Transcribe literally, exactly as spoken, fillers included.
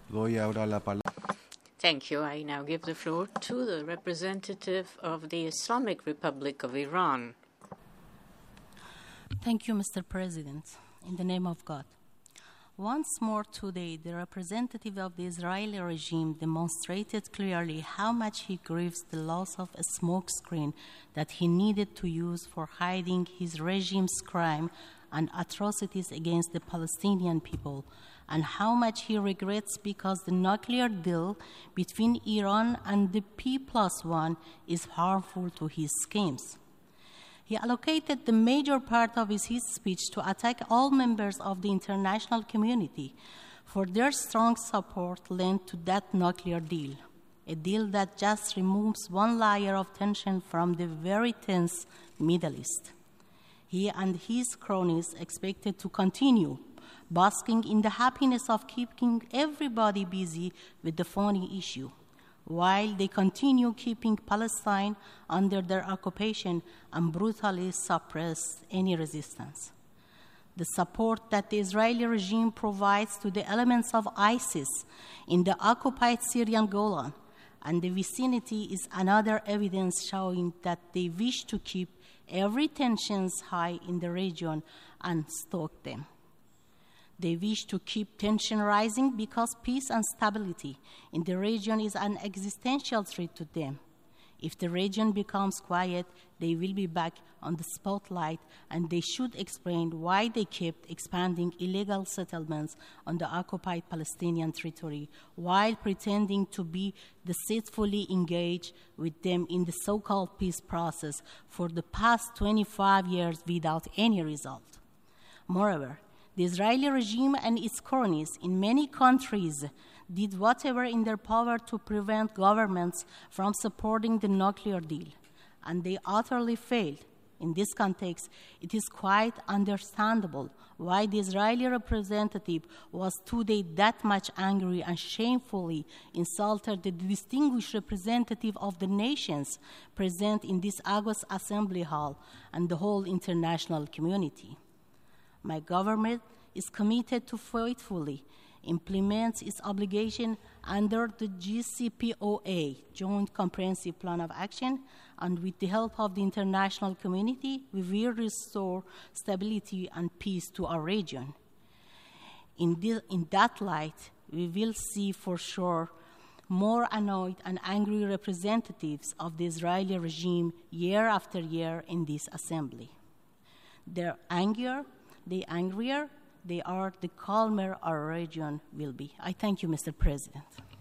Doy ahora la palabra. Thank you. I now give the floor to the representative of the Islamic Republic of Iran. Thank you, Mister President. In the name of God. Once more today, the representative of the Israeli regime demonstrated clearly how much he grieves the loss of a smokescreen that he needed to use for hiding his regime's crime and atrocities against the Palestinian people, and how much he regrets because the nuclear deal between Iran and the P plus one is harmful to his schemes. He allocated the major part of his, his speech to attack all members of the international community for their strong support lent to that nuclear deal, a deal that just removes one layer of tension from the very tense Middle East. He and his cronies expected to continue basking in the happiness of keeping everybody busy with the phony issue, while they continue keeping Palestine under their occupation and brutally suppress any resistance. The support that the Israeli regime provides to the elements of ISIS in the occupied Syrian Golan and the vicinity is another evidence showing that they wish to keep every tensions high in the region and stoke them. They wish to keep tension rising because peace and stability in the region is an existential threat to them. If the region becomes quiet, they will be back on the spotlight, and they should explain why they kept expanding illegal settlements on the occupied Palestinian territory while pretending to be deceitfully engaged with them in the so-called peace process for the past twenty-five years without any result. Moreover, the Israeli regime and its cronies in many countries did whatever in their power to prevent governments from supporting the nuclear deal, and they utterly failed. In this context, it is quite understandable why the Israeli representative was today that much angry and shamefully insulted the distinguished representative of the nations present in this August Assembly Hall and the whole international community. My government is committed to faithfully implement its obligation under the J C P O A, Joint Comprehensive Plan of Action, and with the help of the international community, we will restore stability and peace to our region. In, this, in that light, we will see for sure more annoyed and angry representatives of the Israeli regime year after year in this assembly. Their anger, the angrier they are, the calmer our region will be. I thank you, Mister President.